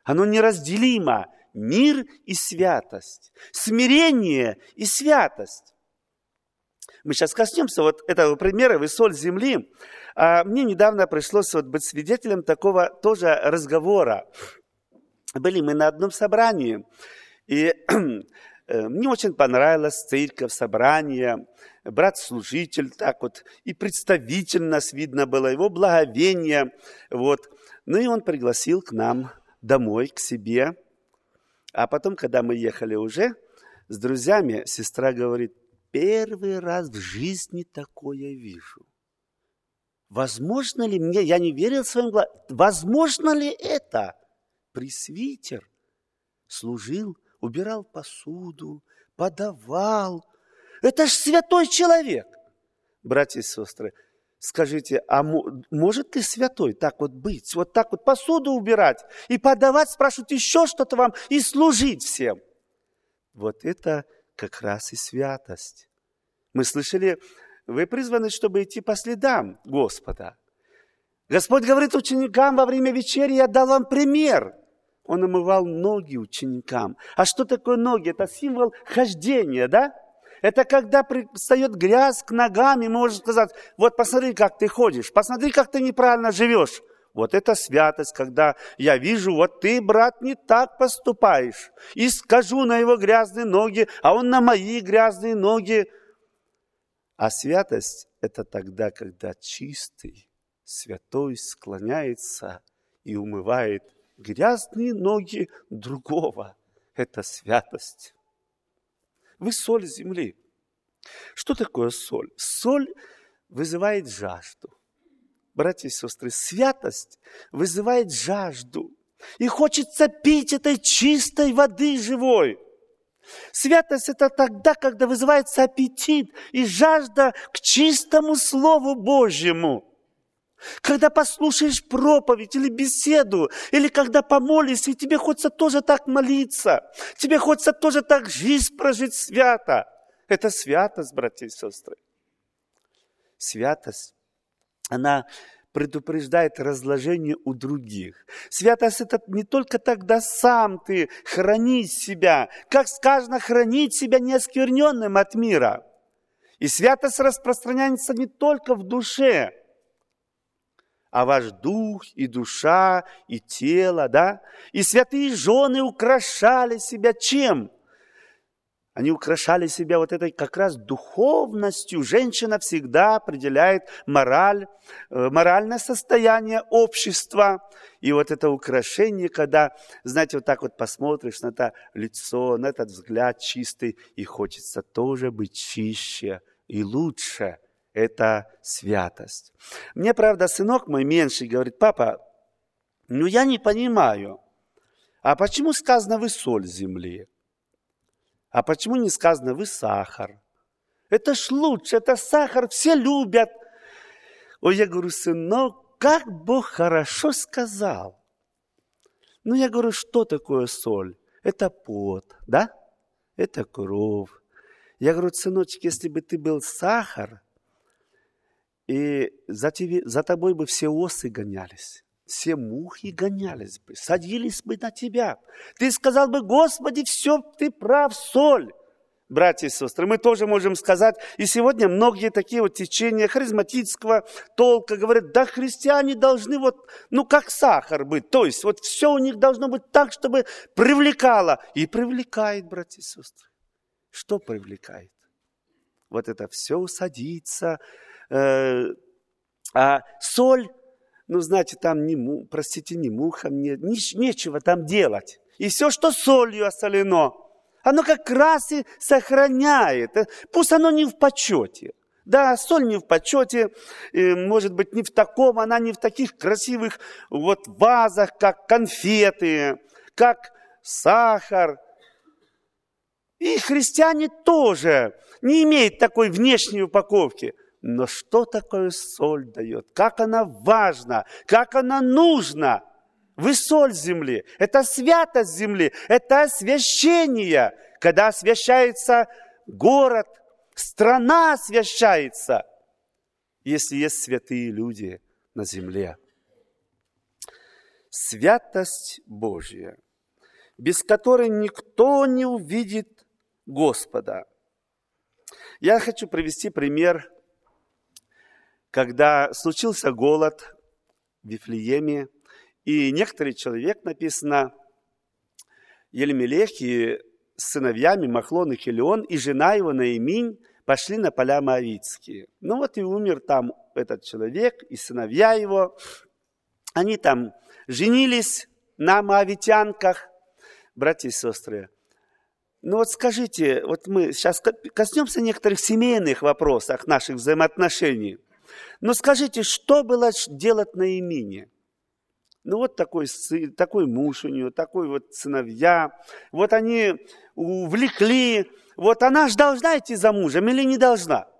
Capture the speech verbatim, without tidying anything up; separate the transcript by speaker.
Speaker 1: Оно неразделимо. Мир и святость. Смирение и святость. Мы сейчас коснемся вот этого примера «Вы соль земли». А мне недавно пришлось вот быть свидетелем такого тоже разговора. Были мы на одном собрании, и мне очень понравилась церковь, собрание, брат-служитель, так вот, и представитель нас видно было, его благовение, вот. Ну и он пригласил к нам домой, к себе. А потом, когда мы ехали уже с друзьями, сестра говорит: первый раз в жизни такое вижу. Возможно ли мне, я не верил своим глазам, возможно ли это? Пресвитер служил, убирал посуду, подавал. Это ж святой человек. Братья и сестры, скажите, а может ли святой так вот быть? Вот так вот посуду убирать и подавать, спрашивать еще что-то вам и служить всем? Вот это как раз и святость. Мы слышали, вы призваны, чтобы идти по следам Господа. Господь говорит ученикам во время вечери: я дал вам пример. Он омывал ноги ученикам. А что такое ноги? Это символ хождения, да? Это когда пристает грязь к ногам, и можно сказать: вот посмотри, как ты ходишь, посмотри, как ты неправильно живешь. Вот это святость, когда я вижу, вот ты, брат, не так поступаешь. И скажу на его грязные ноги, а он на мои грязные ноги. А святость – это тогда, когда чистый, святой склоняется и умывает грязные ноги другого. Это святость. Вы соль земли. Что такое соль? Соль вызывает жажду. Братья и сестры, святость вызывает жажду. И хочется пить этой чистой воды живой. Святость – это тогда, когда вызывается аппетит и жажда к чистому Слову Божьему. Когда послушаешь проповедь или беседу, или когда помолишься, и тебе хочется тоже так молиться, тебе хочется тоже так жизнь прожить свято. Это святость, братья и сестры. Святость, она предупреждает разложение у других. Святость – это не только тогда сам ты хранить себя, как сказано, хранить себя неоскверненным от мира. И святость распространяется не только в душе, а ваш дух и душа, и тело, да? И святые жены украшали себя чем? Они украшали себя вот этой как раз духовностью. Женщина всегда определяет мораль, моральное состояние общества. И вот это украшение, когда, знаете, вот так вот посмотришь на это лицо, на этот взгляд чистый, и хочется тоже быть чище и лучше. Это святость. Мне, правда, сынок мой меньший говорит: папа, ну я не понимаю, а почему сказано вы соль земли? А почему не сказано вы сахар? Это ж лучше, это сахар, все любят. Ой, я говорю: сынок, как Бог хорошо сказал. Ну, я говорю, что такое соль? Это пот, да? Это кровь. Я говорю: сыночек, если бы ты был сахар, и за, тебе, за тобой бы все осы гонялись, все мухи гонялись бы, садились бы на тебя. Ты сказал бы: Господи, все, ты прав, соль. Братья и сестры, мы тоже можем сказать, и сегодня многие такие вот течения харизматического толка говорят: да, христиане должны вот, ну, как сахар быть. То есть вот все у них должно быть так, чтобы привлекало. И привлекает, братья и сестры. Что привлекает? Вот это все садится. А соль, ну, знаете, там, не, му, простите, не мухам, не, не, нечего там делать. И все, что солью осолено, оно как раз и сохраняет. Пусть оно не в почете. Да, соль не в почете, может быть, не в таком, она не в таких красивых вот вазах, как конфеты, как сахар. И христиане тоже не имеют такой внешней упаковки. Но что такое соль дает? Как она важна? Как она нужна? Вы соль земли. Это святость земли. Это освящение. Когда освящается город, страна освящается. Если есть святые люди на земле. святость Божья, без которой никто не увидит Господа. Я хочу привести пример, когда случился голод в Вифлееме, и некоторый человек, написано, Елемелех и с сыновьями Махлон и Хелион, и жена его Наиминь пошли на поля Моавитские. Ну вот и умер там этот человек, и сыновья его. Они там женились на моавитянках, братья и сестры. Ну вот скажите, вот мы сейчас коснемся некоторых семейных вопросов наших взаимоотношений. Но скажите, что было делать Наимине? Ну вот такой сын, такой муж у нее, такой вот сыновья. Вот они увлекли. Вот она же должна идти за мужем или не должна?